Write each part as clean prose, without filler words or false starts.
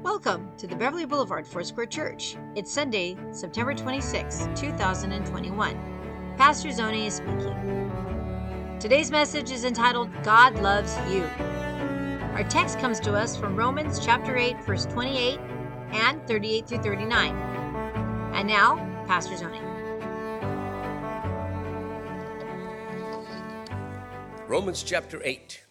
Welcome to the Beverly Boulevard Foursquare Church. It's Sunday, September 26, 2021. Pastor Zoni is speaking. Today's message is entitled, God Loves You. Our text comes to us from Romans chapter 8, verse 28 and 38 through 39. And now, Pastor Zoni. Romans chapter 8.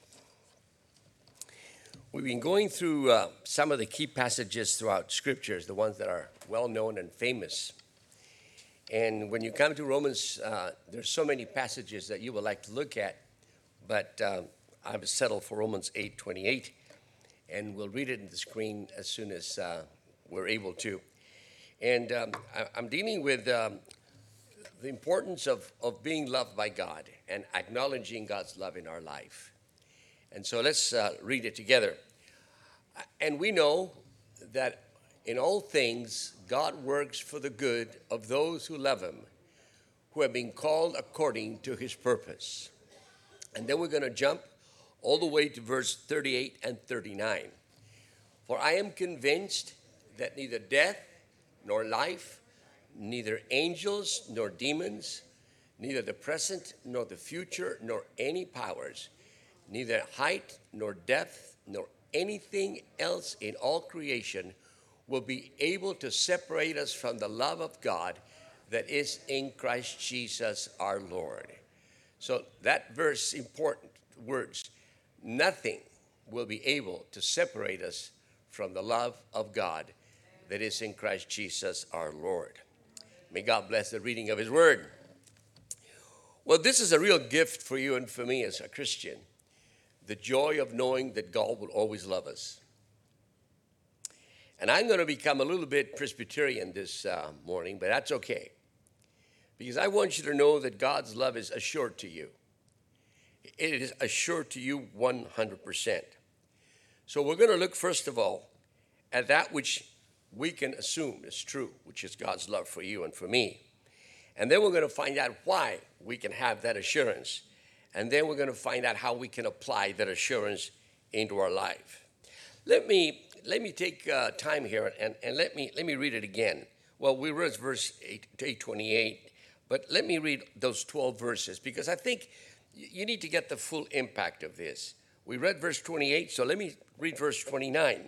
We've been going through some of the key passages throughout Scriptures, the ones that are well-known and famous. And when you come to Romans, there's so many passages that you would like to look at, but I've settled for Romans 8:28, and we'll read it on the screen as soon as we're able to. And I'm dealing with the importance of being loved by God and acknowledging God's love in our life. And so let's read it together. And we know that in all things, God works for the good of those who love him, who have been called according to his purpose. And then we're going to jump all the way to verse 38 and 39. For I am convinced that neither death nor life, neither angels nor demons, neither the present nor the future, nor any powers, neither height nor depth nor anything else in all creation will be able to separate us from the love of God that is in Christ Jesus our Lord. So that verse, important words, nothing will be able to separate us from the love of God that is in Christ Jesus our Lord. May God bless the reading of his word. Well, this is a real gift for you and for me as a Christian. The joy of knowing that God will always love us. And I'm going to become a little bit Presbyterian this morning, but that's okay. Because I want you to know that God's love is assured to you. It is assured to you 100%. So we're going to look first of all at that which we can assume is true, which is God's love for you and for me. And then we're going to find out why we can have that assurance. And then we're going to find out how we can apply that assurance into our life. Let me take time here and let me read it again. Well, we read verse 8:28, but let me read those 12 verses because I think you need to get the full impact of this. We read verse 28, so let me read verse 29.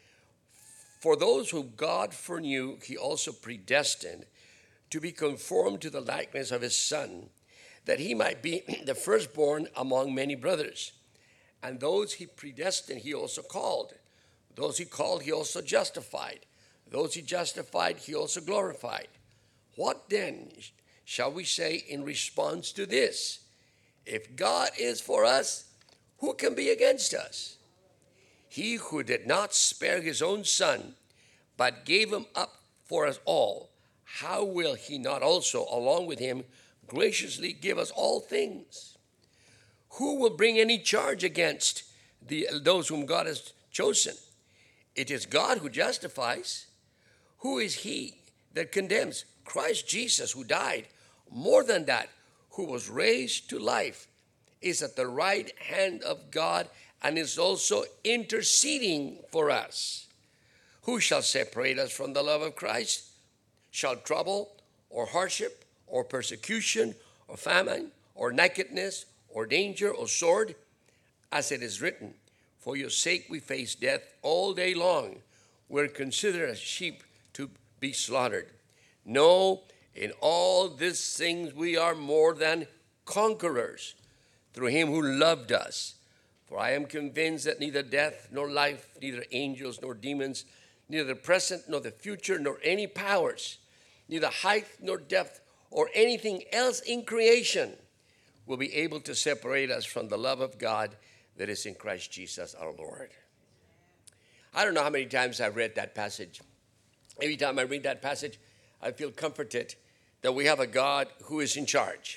For those whom God foreknew, he also predestined to be conformed to the likeness of his Son, that he might be the firstborn among many brothers. And those he predestined, he also called. Those he called, he also justified. Those he justified, he also glorified. What then shall we say in response to this? If God is for us, who can be against us? He who did not spare his own Son, but gave him up for us all, how will he not also, along with him, graciously give us all things? Who will bring any charge against those whom God has chosen? It is God who justifies. Who is he that condemns? Christ Jesus, who died. More than that, who was raised to life, is at the right hand of God and is also interceding for us. Who shall separate us from the love of Christ? Shall trouble or hardship or persecution, or famine, or nakedness, or danger, or sword? As it is written, for your sake we face death all day long. We're considered as sheep to be slaughtered. No, in all these things we are more than conquerors, through him who loved us. For I am convinced that neither death, nor life, neither angels, nor demons, neither the present, nor the future, nor any powers, neither height, nor depth, or anything else in creation will be able to separate us from the love of God that is in Christ Jesus our Lord. I don't know how many times I've read that passage. Every time I read that passage, I feel comforted that we have a God who is in charge.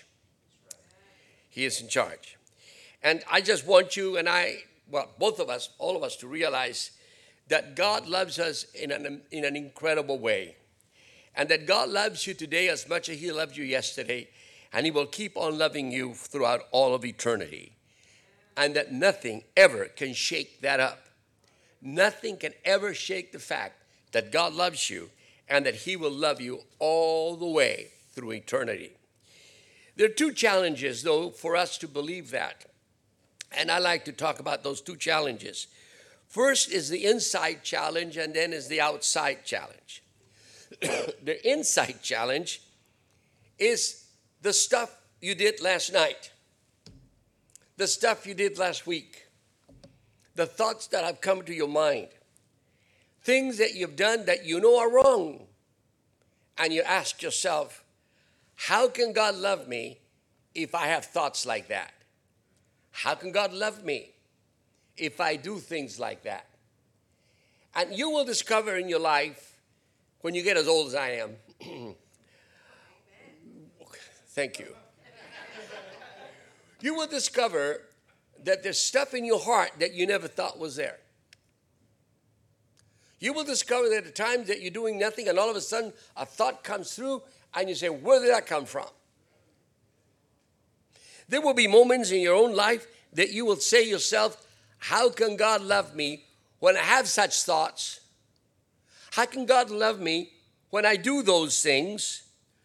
He is in charge. And I just want you and I, well, both of us, all of us, to realize that God loves us in an incredible way. And that God loves you today as much as he loved you yesterday. And he will keep on loving you throughout all of eternity. And that nothing ever can shake that up. nothing can ever shake the fact that God loves you and that he will love you all the way through eternity. There are two challenges, though, for us to believe that. And I like to talk about those two challenges. First is the inside challenge, and then is the outside challenge. The inside challenge is the stuff you did last night, the stuff you did last week, the thoughts that have come to your mind, things that you've done that you know are wrong. And you ask yourself, how can God love me if I have thoughts like that? How can God love me if I do things like that? And you will discover in your life, when you get as old as I am, thank you. You will discover that there's stuff in your heart that you never thought was there. You will discover that at times that you're doing nothing and all of a sudden a thought comes through and you say, where did that come from? There will be moments in your own life that you will say yourself, how can God love me when I have such thoughts? How can God love me when I do those things?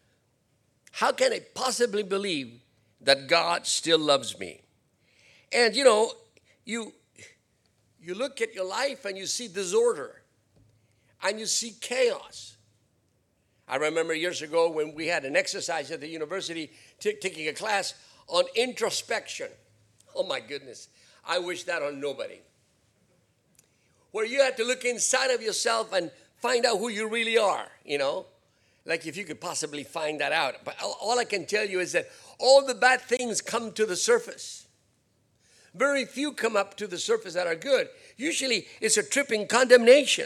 How can I possibly believe that God still loves me? And you know, you look at your life and you see disorder and you see chaos. I remember years ago when we had an exercise at the university taking a class on introspection. Oh my goodness, I wish that on nobody. Where you have to look inside of yourself and find out who you really are, you know. Like if you could possibly find that out. But all I can tell you is that all the bad things come to the surface. Very few come up to the surface that are good. Usually it's a tripping condemnation.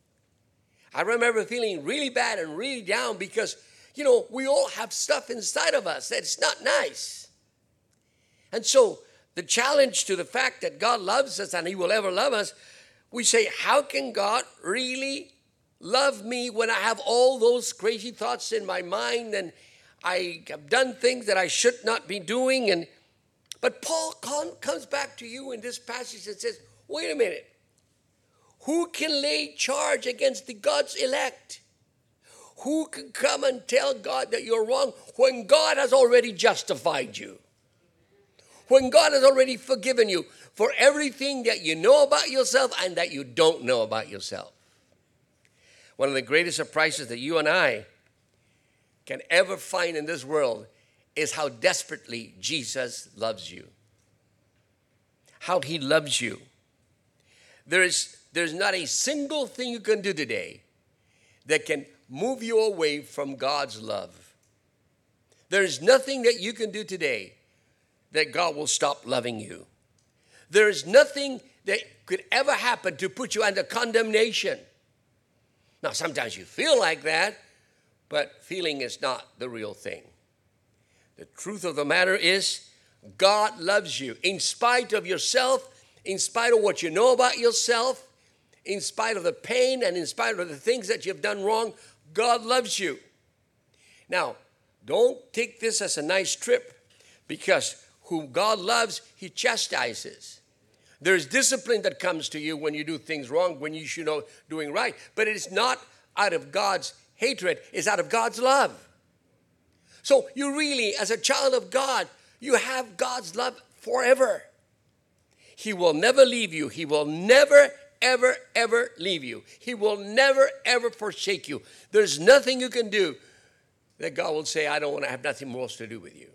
I remember feeling really bad and really down because, you know, we all have stuff inside of us that's not nice. And so the challenge to the fact that God loves us and he will ever love us, we say, how can God really love me when I have all those crazy thoughts in my mind and I have done things that I should not be doing? But Paul comes back to you in this passage and says, wait a minute. Who can lay charge against the God's elect? Who can come and tell God that you're wrong when God has already justified you? When God has already forgiven you for everything that you know about yourself and that you don't know about yourself. One of the greatest surprises that you and I can ever find in this world is how desperately Jesus loves you. How he loves you. There's not a single thing you can do today that can move you away from God's love. There's nothing that you can do today that God will stop loving you. There is nothing that could ever happen to put you under condemnation. Now, sometimes you feel like that, but feeling is not the real thing. The truth of the matter is, God loves you in spite of yourself, in spite of what you know about yourself, in spite of the pain and in spite of the things that you've done wrong. God loves you. Now, don't take this as a nice trip, because whom God loves, he chastises. There's discipline that comes to you when you do things wrong, when you should know doing right. But it is not out of God's hatred, it's out of God's love. So you really, as a child of God, you have God's love forever. He will never leave you. He will never, ever, ever leave you. He will never, ever forsake you. There's nothing you can do that God will say, I don't want to have nothing more to do with you.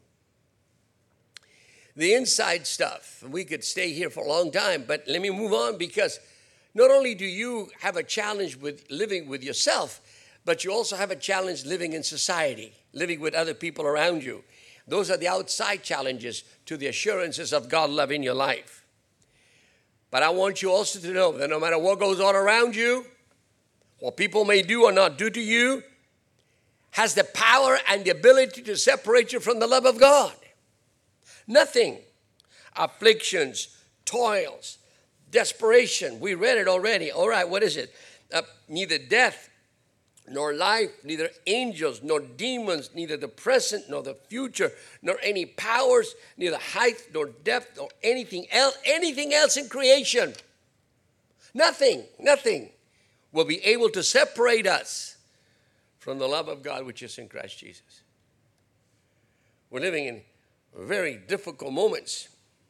The inside stuff, we could stay here for a long time, but let me move on, because not only do you have a challenge with living with yourself, but you also have a challenge living in society, living with other people around you. Those are the outside challenges to the assurances of God's love in your life. But I want you also to know that no matter what goes on around you, what people may do or not do to you, has the power and the ability to separate you from the love of God. Nothing. Afflictions, toils, desperation. We read it already. All right, what is it? Neither death, nor life, neither angels, nor demons, neither the present, nor the future, nor any powers, neither height, nor depth, nor anything else in creation. Nothing will be able to separate us from the love of God which is in Christ Jesus. We're living in very difficult moments.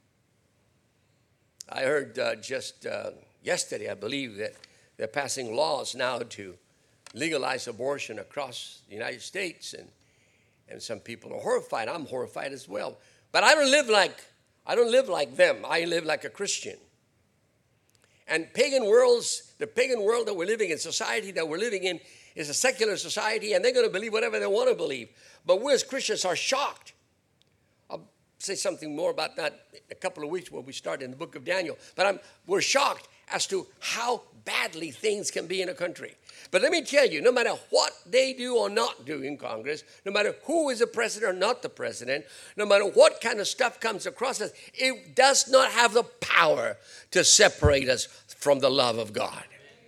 I heard just yesterday, I believe, that they're passing laws now to legalize abortion across the United States, and some people are horrified. I'm horrified as well. But I don't live like them. I live like a Christian. And the pagan world that we're living in, society that we're living in, is a secular society, and they're going to believe whatever they want to believe. But we as Christians are shocked. I'll say something more about that in a couple of weeks when we start in the book of Daniel. But we're shocked as to how badly things can be in a country. But let me tell you, no matter what they do or not do in Congress, no matter who is the president or not the president, no matter what kind of stuff comes across us, it does not have the power to separate us from the love of God.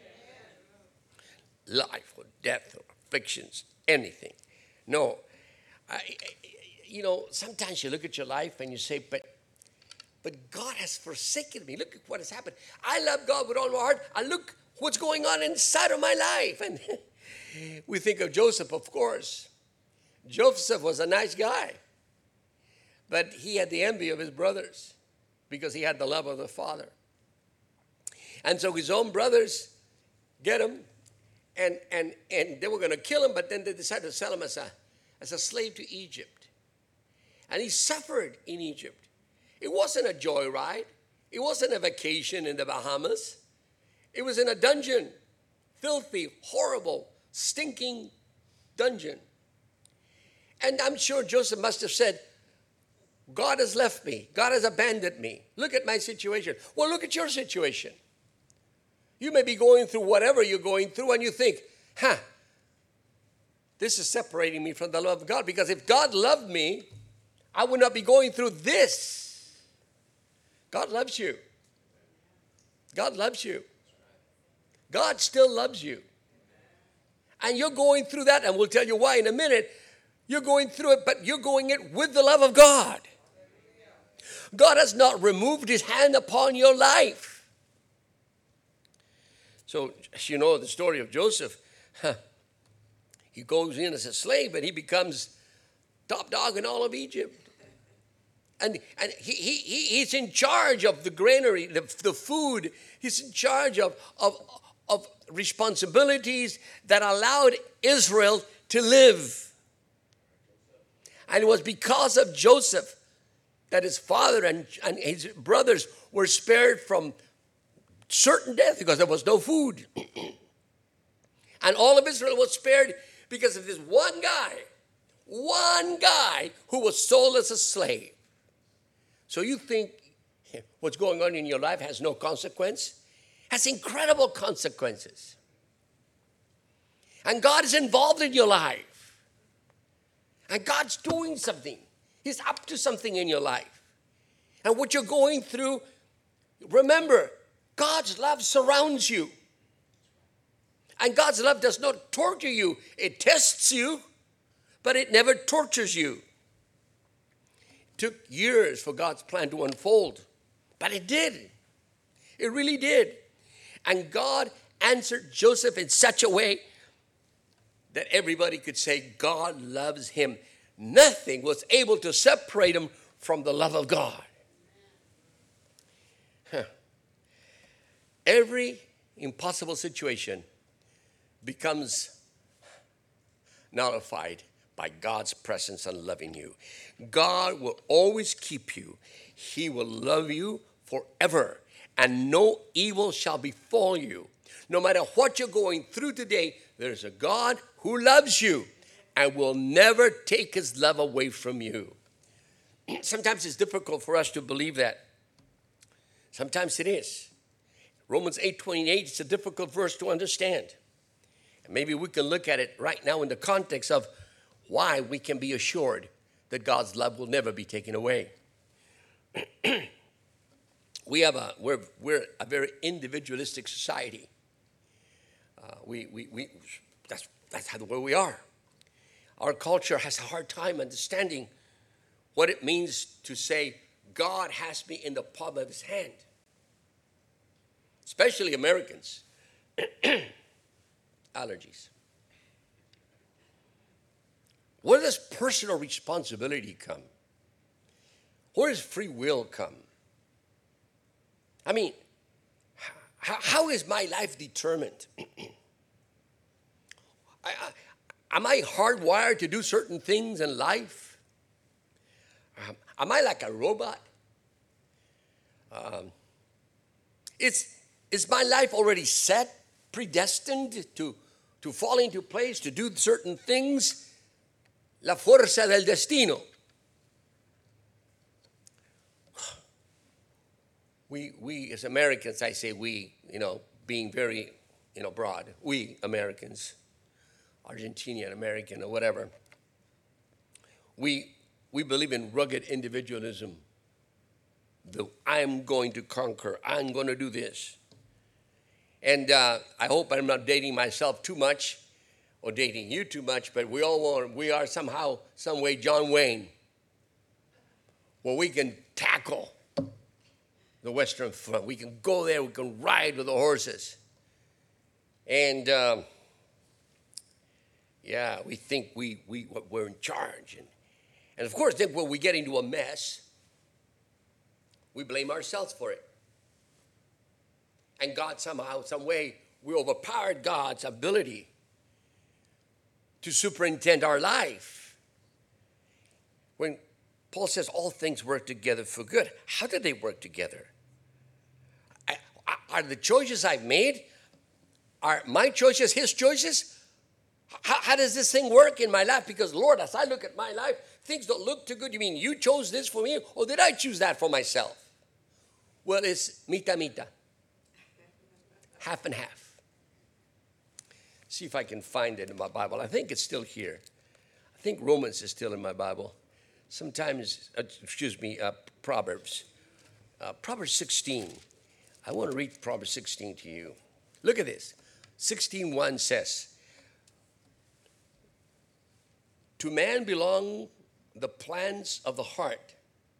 Life or death or afflictions, anything. No. Sometimes you look at your life and you say, but God has forsaken me. Look at what has happened. I love God with all my heart. I look what's going on inside of my life. And we think of Joseph, of course. Joseph was a nice guy, but he had the envy of his brothers because he had the love of the Father. And so his own brothers get him, and they were going to kill him, but then they decided to sell him as a slave to Egypt. And he suffered in Egypt. It wasn't a joyride. It wasn't a vacation in the Bahamas. It was in a dungeon, filthy, horrible, stinking dungeon. And I'm sure Joseph must have said, God has left me. God has abandoned me. Look at my situation. Well, look at your situation. You may be going through whatever you're going through, and you think, this is separating me from the love of God. Because if God loved me, I would not be going through this. God loves you. God loves you. God still loves you. And you're going through that, and we'll tell you why in a minute. You're going through it, but you're going it with the love of God. God has not removed his hand upon your life. So, as you know the story of Joseph, he goes in as a slave, and he becomes top dog in all of Egypt. And he's in charge of the granary, the food. He's in charge of responsibilities that allowed Israel to live. And it was because of Joseph that his father and his brothers were spared from certain death because there was no food. And all of Israel was spared because of this one guy who was sold as a slave. So you think what's going on in your life has no consequence? Has incredible consequences. And God is involved in your life. And God's doing something. He's up to something in your life. And what you're going through, remember, God's love surrounds you. And God's love does not torture you. It tests you, but it never tortures you. It took years for God's plan to unfold, but it did. It really did. And God answered Joseph in such a way that everybody could say God loves him. Nothing was able to separate him from the love of God. Every impossible situation becomes nullified by God's presence and loving you. God will always keep you. He will love you forever, and no evil shall befall you. No matter what you're going through today, there's a God who loves you and will never take his love away from you. Sometimes it's difficult for us to believe that. Sometimes it is. Romans 8:28 is a difficult verse to understand. And maybe we can look at it right now in the context of why we can be assured that God's love will never be taken away. We're a very individualistic society. That's how the way we are. Our culture has a hard time understanding what it means to say God has me in the palm of his hand. especially Americans. Allergies. Where does personal responsibility come? Where does free will come? I mean, how is my life determined? Am I hardwired to do certain things in life? Am I like a robot? Is my life already set, predestined to fall into place, to do certain things? La fuerza del destino. We as Americans, I say we, being very, broad, we Americans, Argentinian American or whatever, we believe in rugged individualism. I'm going to conquer. I'm going to do this. And I hope I'm not dating myself too much or dating you too much, but we are somehow, some way John Wayne, where we can tackle the Western Front. We can go there, we can ride with the horses. And we think we're in charge. And of course, then when we get into a mess, we blame ourselves for it. And God somehow, some way, we overpowered God's ability to superintend our life. When Paul says all things work together for good, how do they work together? Are the choices I've made, are my choices his choices? How does this thing work in my life? Because, Lord, as I look at my life, things don't look too good. You mean you chose this for me, or did I choose that for myself? Well, it's mitad. Half and half. See if I can find it in my Bible. I think it's still here. I think Romans is still in my Bible. Sometimes, Proverbs. Proverbs 16. I want to read Proverbs 16 to you. Look at this. 16:1 says, to man belong the plans of the heart,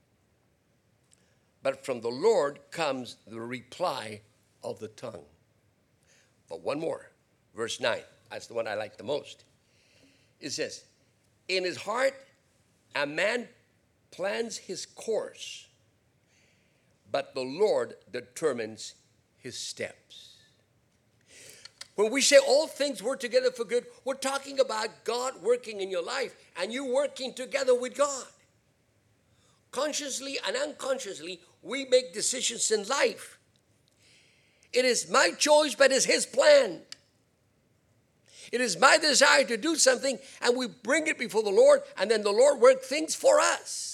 but from the Lord comes the reply of the tongue. But one more, verse 9, that's the one I like the most. It says, in his heart a man plans his course, but the Lord determines his steps. When we say all things work together for good, we're talking about God working in your life and you working together with God. Consciously and unconsciously, we make decisions in life. It is my choice, but it's his plan. It is my desire to do something, and we bring it before the Lord, and then the Lord works things for us.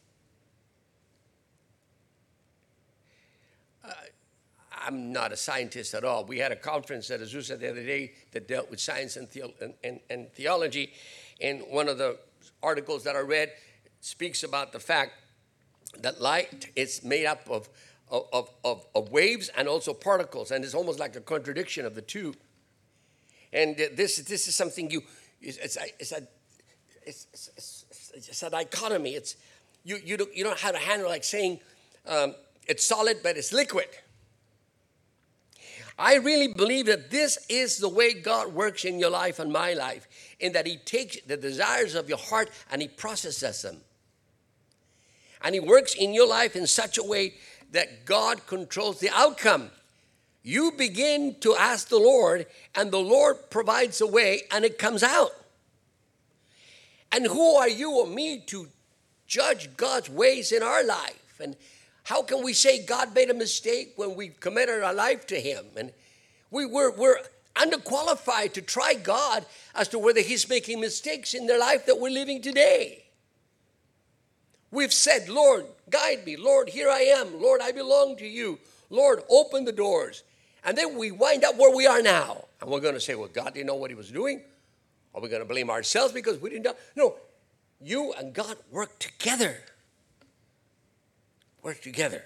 I'm not a scientist at all. We had a conference at Azusa the other day that dealt with science and theology, and one of the articles that I read speaks about the fact that light is made up of waves and also particles, and it's almost like a contradiction of the two. And this is something it's a dichotomy. It's you don't know how to handle, like saying it's solid but it's liquid. I really believe that this is the way God works in your life and my life, in that he takes the desires of your heart and he processes them. And he works in your life in such a way that God controls the outcome. You begin to ask the Lord, and the Lord provides a way, and it comes out. And who are you or me to judge God's ways in our life? And how can we say God made a mistake when we committed our life to him? And we're underqualified to try God as to whether he's making mistakes in the life that we're living today. We've said, Lord, guide me. Lord, here I am. Lord, I belong to you. Lord, open the doors. And then we wind up where we are now. And we're going to say, well, God didn't know what he was doing. Are we going to blame ourselves because we didn't know? No, you and God work together. Work together.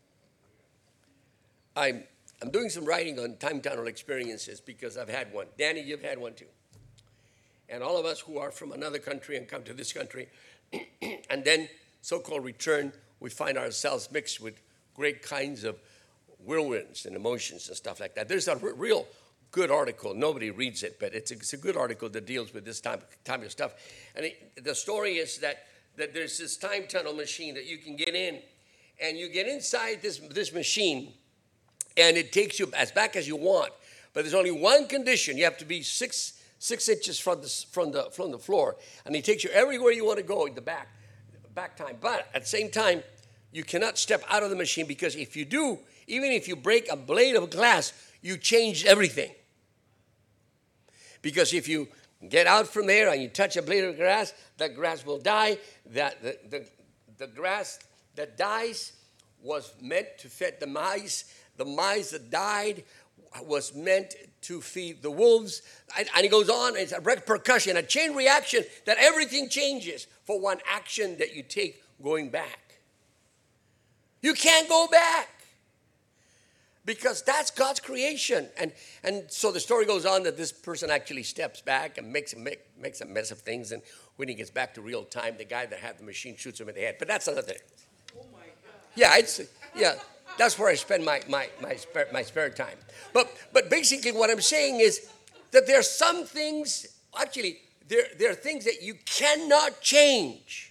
I'm doing some writing on time tunnel experiences because I've had one. Danny, you've had one too. And all of us who are from another country and come to this country and then so-called return, we find ourselves mixed with great kinds of whirlwinds and emotions and stuff like that. There's a real good article. Nobody reads it, but it's a good article that deals with this type of stuff. And the story is that there's this time tunnel machine that you can get in, and you get inside this machine, and it takes you as back as you want. But there's only one condition: you have to be six inches from the floor, and he takes you everywhere you want to go in the back time. But at the same time, you cannot step out of the machine, because if you do, even if you break a blade of glass, you change everything. Because if you get out from there and you touch a blade of grass, that grass will die. The grass that dies was meant to feed the mice. The mice that died was meant to feed the wolves. And it goes on. It's a repercussion, a chain reaction, that everything changes for one action that you take going back. You can't go back, because that's God's creation. And so the story goes on that this person actually steps back and makes a mess of things. And when he gets back to real time, the guy that had the machine shoots him in the head. But that's another thing. Oh my God. Yeah, that's where I spend my spare time. But basically what I'm saying is that there are some things, actually, there are things that you cannot change.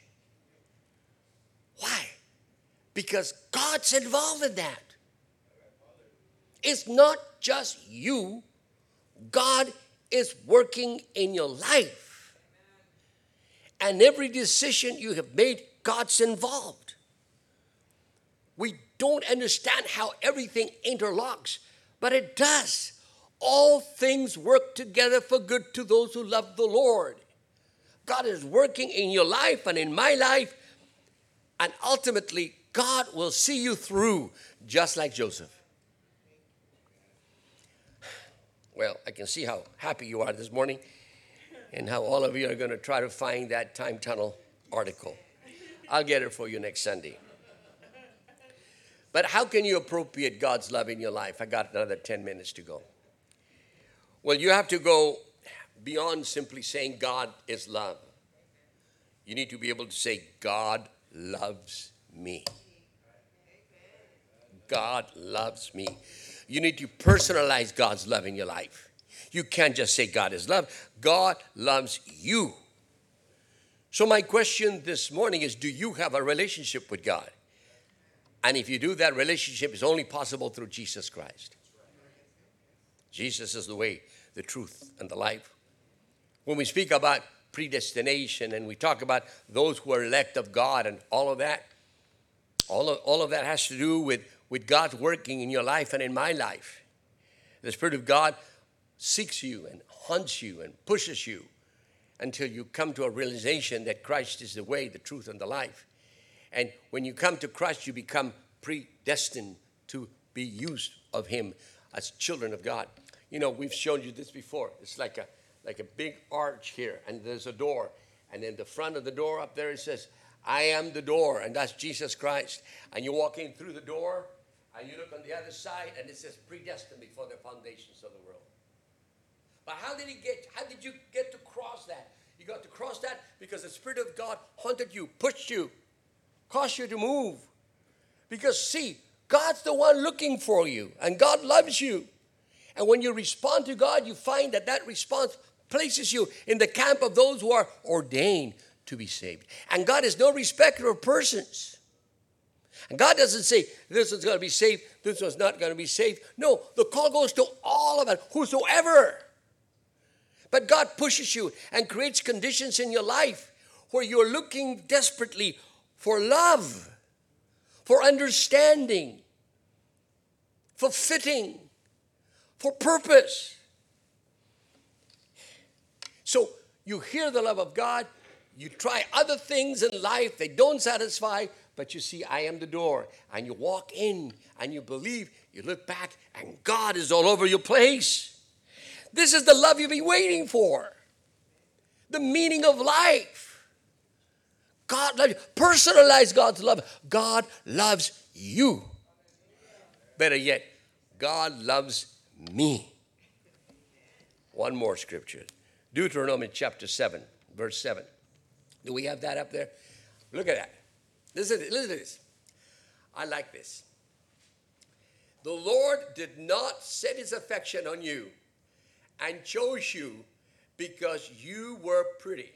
Why? Because God's involved in that. It's not just you. God is working in your life. And every decision you have made, God's involved. We don't understand how everything interlocks, but it does. All things work together for good to those who love the Lord. God is working in your life and in my life, and ultimately, God will see you through, just like Joseph. Well, I can see how happy you are this morning, and how all of you are going to try to find that time tunnel article. I'll get it for you next Sunday. But how can you appropriate God's love in your life? I got another 10 minutes to go. Well, you have to go beyond simply saying God is love. You need to be able to say, God loves me. God loves me. You need to personalize God's love in your life. You can't just say God is love. God loves you. So my question this morning is, do you have a relationship with God? And if you do, that relationship is only possible through Jesus Christ. Jesus is the way, the truth, and the life. When we speak about predestination and we talk about those who are elect of God and all of that, all of that has to do with God working in your life and in my life. The Spirit of God seeks you and hunts you and pushes you until you come to a realization that Christ is the way, the truth, and the life. And when you come to Christ, you become predestined to be used of Him as children of God. You know, we've shown you this before. It's like a big arch here, and there's a door. And in the front of the door up there, it says, I am the door, and that's Jesus Christ. And you walk in through the door, and you look on the other side, and it says predestined before the foundations of the world. But how did you get to cross that? You got to cross that because the Spirit of God hunted you, pushed you, caused you to move. Because see, God's the one looking for you, and God loves you. And when you respond to God, you find that response places you in the camp of those who are ordained to be saved. And God is no respecter of persons. And God doesn't say, this one's going to be saved, this one's not going to be saved. No, the call goes to all of it, whosoever. But God pushes you and creates conditions in your life where you're looking desperately for love, for understanding, for fitting, for purpose. So you hear the love of God, you try other things in life, they don't satisfy, but you see, I am the door, and you walk in, and you believe, you look back, and God is all over your place. This is the love you've been waiting for. The meaning of life. God loves you. Personalize God's love. God loves you. Better yet, God loves me. One more scripture. Deuteronomy chapter 7, verse 7. Do we have that up there? Look at that. Listen to this. I like this. The Lord did not set his affection on you and chose you because you were pretty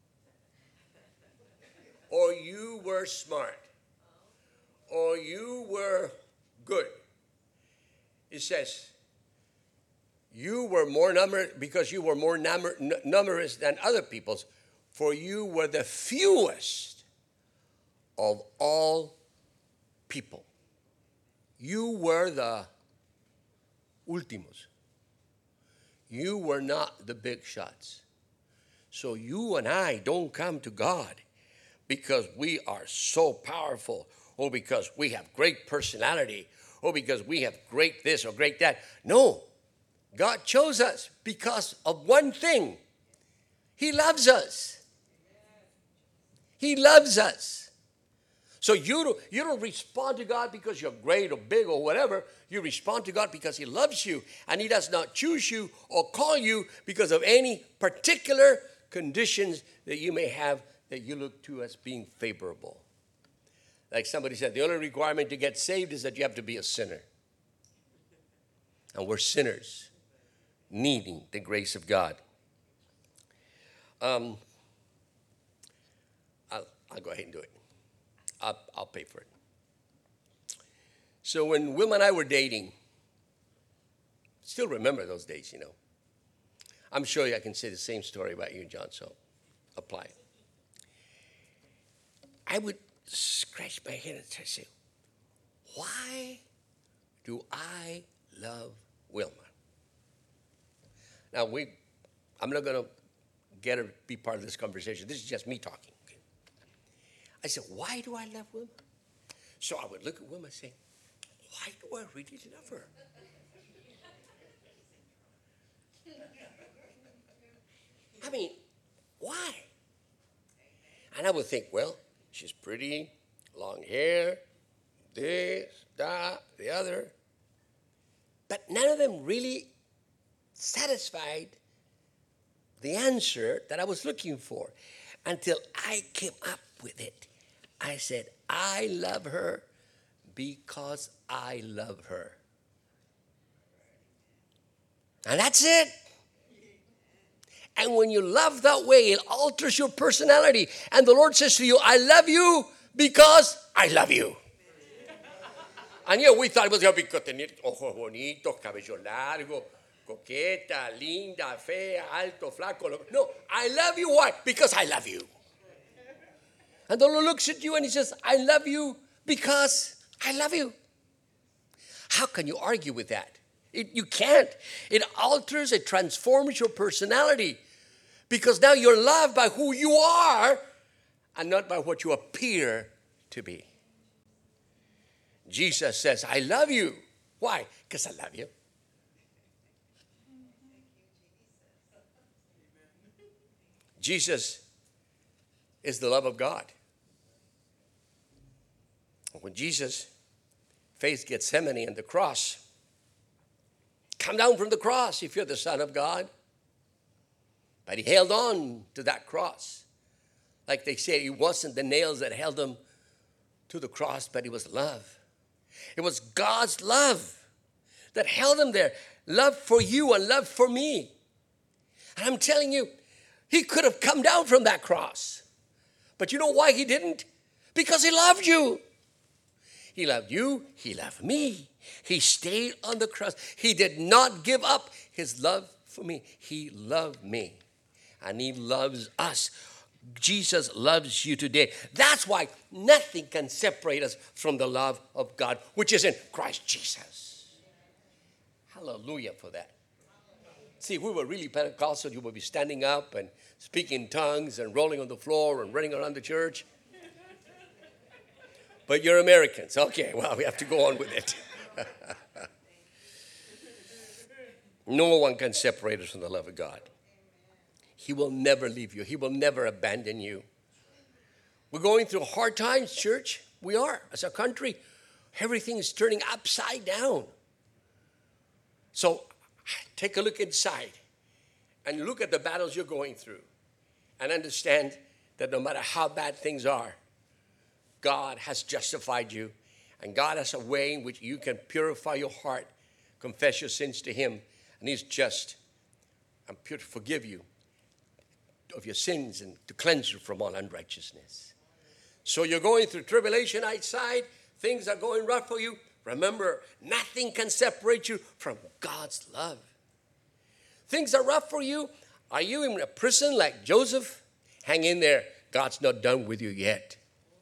or you were smart or you were good. It says, you were more numerous because you were more numerous than other peoples, for you were the fewest of all people. You were the últimos. You were not the big shots. So you and I don't come to God because we are so powerful or because we have great personality or because we have great this or great that. No, God chose us because of one thing. He loves us. He loves us. So you don't respond to God because you're great or big or whatever. You respond to God because he loves you, and he does not choose you or call you because of any particular conditions that you may have that you look to as being favorable. Like somebody said, the only requirement to get saved is that you have to be a sinner. And we're sinners needing the grace of God. I'll go ahead and do it. I'll pay for it. So when Wilma and I were dating, still remember those days, you know. I'm sure I can say the same story about you, John, so apply it. I would scratch my head and say, why do I love Wilma? Now, I'm not going to get her to be part of this conversation. This is just me talking. Okay? I said, why do I love Wilma? So I would look at Wilma and say, why do I really love her? I mean, why? And I would think, well, she's pretty, long hair, this, that, the other. But none of them really satisfied the answer that I was looking for until I came up with it. I said, I love her because I love her. And that's it. And when you love that way, it alters your personality. And the Lord says to you, I love you because I love you. And yeah, we thought it was going to be because tenía ojos bonitos, cabello largo, coqueta, linda, fea, alto, flaco. No, I love you. Why? Because I love you. And the Lord looks at you and he says, I love you because I love you. How can you argue with that? You can't. It alters, it transforms your personality because now you're loved by who you are and not by what you appear to be. Jesus says, I love you. Why? Because I love you. Jesus is the love of God. When Jesus faced Gethsemane and the cross, come down from the cross if you're the Son of God. But he held on to that cross. Like they said, it wasn't the nails that held him to the cross, but it was love. It was God's love that held him there. Love for you and love for me. And I'm telling you, he could have come down from that cross. But you know why he didn't? Because he loved you. He loved you. He loved me. He stayed on the cross. He did not give up his love for me. He loved me. And he loves us. Jesus loves you today. That's why nothing can separate us from the love of God, which is in Christ Jesus. Hallelujah for that. See, if we were really Pentecostal, you would be standing up and speaking in tongues and rolling on the floor and running around the church. But you're Americans. Okay, well, we have to go on with it. No one can separate us from the love of God. He will never leave you. He will never abandon you. We're going through hard times, church. We are. As a country, everything is turning upside down. So take a look inside and look at the battles you're going through and understand that no matter how bad things are, God has justified you And God has a way in which you can purify your heart, confess your sins to him, and he's just and pure to forgive you of your sins and to cleanse you from all unrighteousness. So you're going through tribulation outside, things are going rough for you. Remember, nothing can separate you from God's love. Things are rough for you. Are you in a prison like Joseph? Hang in there. God's not done with you yet.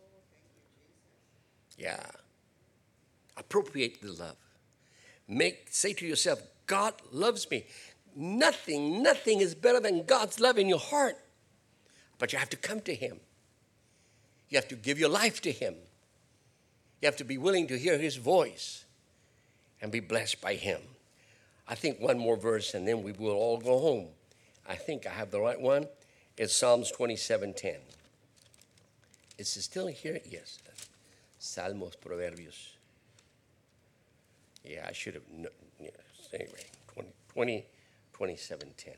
Yeah. Appropriate the love. Say to yourself, God loves me. Nothing is better than God's love in your heart. But you have to come to him. You have to give your life to him. You have to be willing to hear his voice and be blessed by him. I think one more verse and then we will all go home. I think I have the right one. It's Psalms 27:10. Is it still here? Yes. Salmos, Proverbios. Yeah, I should have. Anyway, 27:10.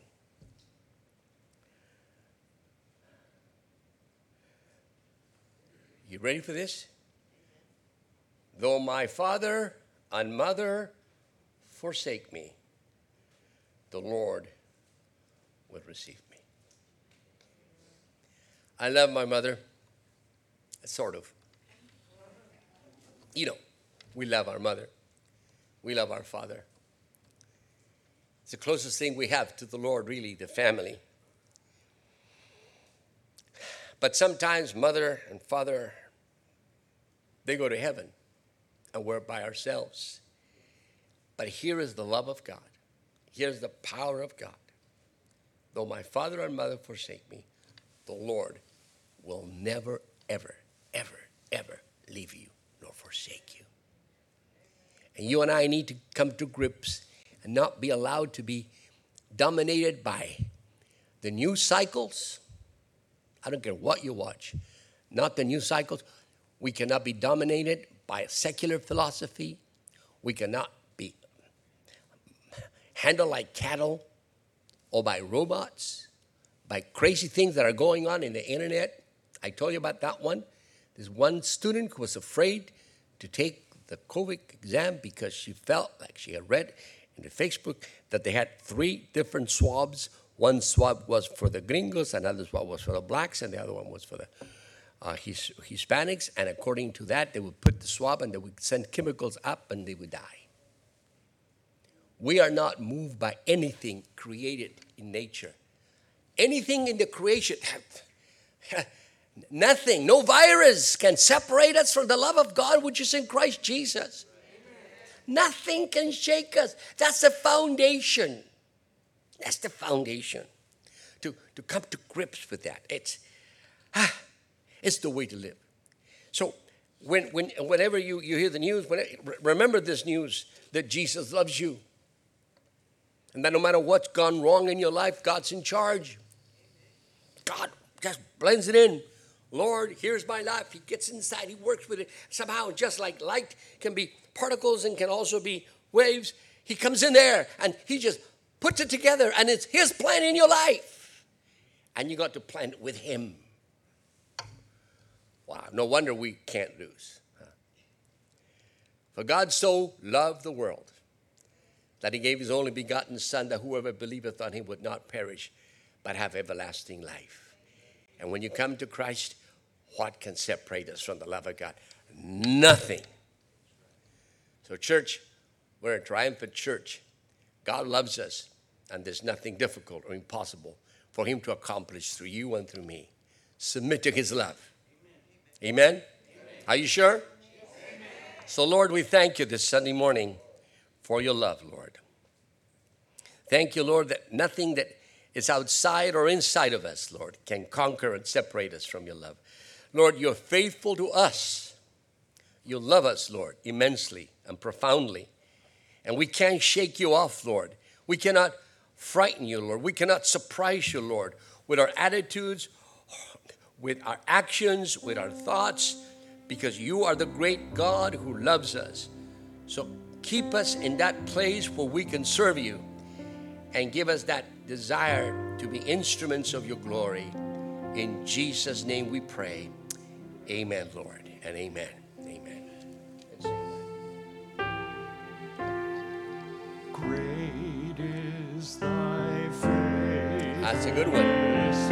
You ready for this? Though my father and mother forsake me, the Lord will receive me. I love my mother, sort of. You know, we love our mother. We love our father. It's the closest thing we have to the Lord, really, the family. But sometimes mother and father, they go to heaven and we're by ourselves. But here is the love of God. Here's the power of God. Though my father and mother forsake me, the Lord will never, ever, ever, ever leave you nor forsake you. And you and I need to come to grips and not be allowed to be dominated by the news cycles. I don't care what you watch, not the news cycles. We cannot be dominated by a secular philosophy. We cannot be handled like cattle or by robots, by crazy things that are going on in the internet. I told you about that one. There's one student who was afraid to take the COVID exam because she felt like she had read in the Facebook that they had 3 different swabs. One swab was for the gringos, another swab was for the blacks, and the other one was for the Hispanics. And according to that, they would put the swab and they would send chemicals up and they would die. We are not moved by anything created in nature. Anything in the creation, nothing, no virus can separate us from the love of God which is in Christ Jesus. Amen. Nothing can shake us. That's the foundation. That's the foundation. To come to grips with that. It's the way to live. So whenever you hear the news, remember this news that Jesus loves you. And that no matter what's gone wrong in your life, God's in charge. God just blends it in. Lord, here's my life. He gets inside. He works with it. Somehow, just like light can be particles and can also be waves, he comes in there and he just puts it together and it's his plan in your life. And you got to plan it with him. Wow, no wonder we can't lose. For God so loved the world that he gave his only begotten Son, that whoever believeth on him would not perish, but have everlasting life. And when you come to Christ, what can separate us from the love of God? Nothing. So church, we're a triumphant church. God loves us, and there's nothing difficult or impossible for him to accomplish through you and through me. Submit to his love. Amen? Amen? Are you sure? Yes. So Lord, we thank you this Sunday morning for your love, Lord. Thank you, Lord, that nothing that is outside or inside of us, Lord, can conquer and separate us from your love. Lord, you're faithful to us. You love us, Lord, immensely and profoundly. And we can't shake you off, Lord. We cannot frighten you, Lord. We cannot surprise you, Lord, with our attitudes, with our actions, with our thoughts, because you are the great God who loves us. So keep us in that place where we can serve you and give us that desire to be instruments of your glory. In Jesus' name we pray. Amen, Lord, and amen. Amen. That's a good one.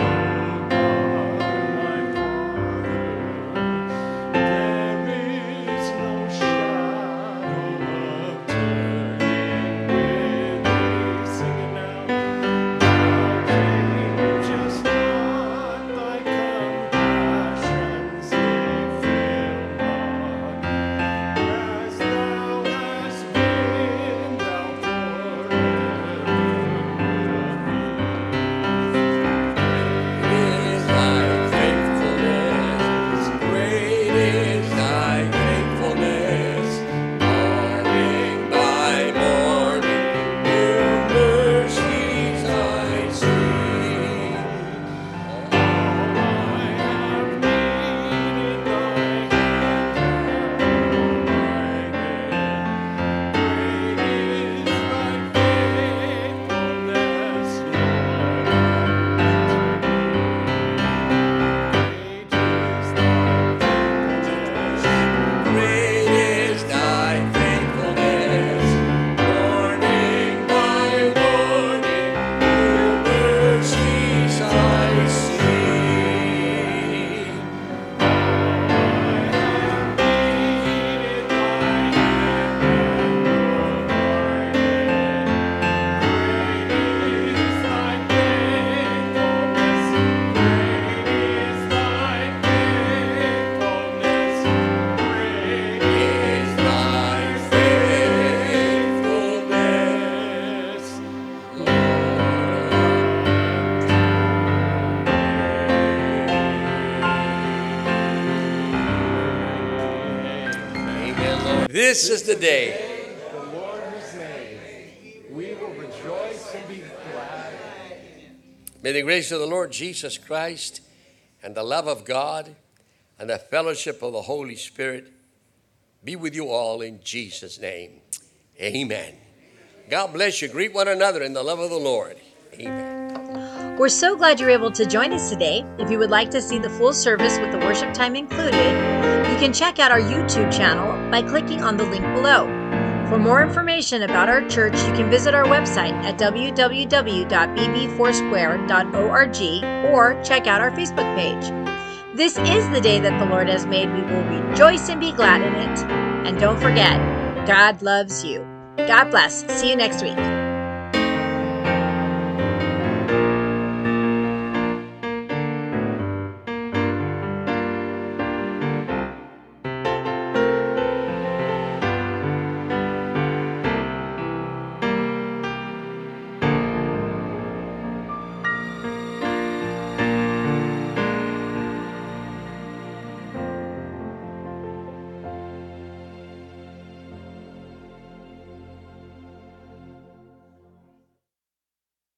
This is the day the Lord has made. We will rejoice and be glad. May the grace of the Lord Jesus Christ and the love of God and the fellowship of the Holy Spirit be with you all in Jesus' name. Amen. God bless you. Greet one another in the love of the Lord. Amen. We're so glad you're able to join us today. If you would like to see the full service with the worship time included, you can check out our YouTube channel by clicking on the link below. For more information about our church, you can visit our website at www.bbfoursquare.org or check out our Facebook page. This is the day that the Lord has made. We will rejoice and be glad in it. And don't forget, God loves you. God bless. See you next week.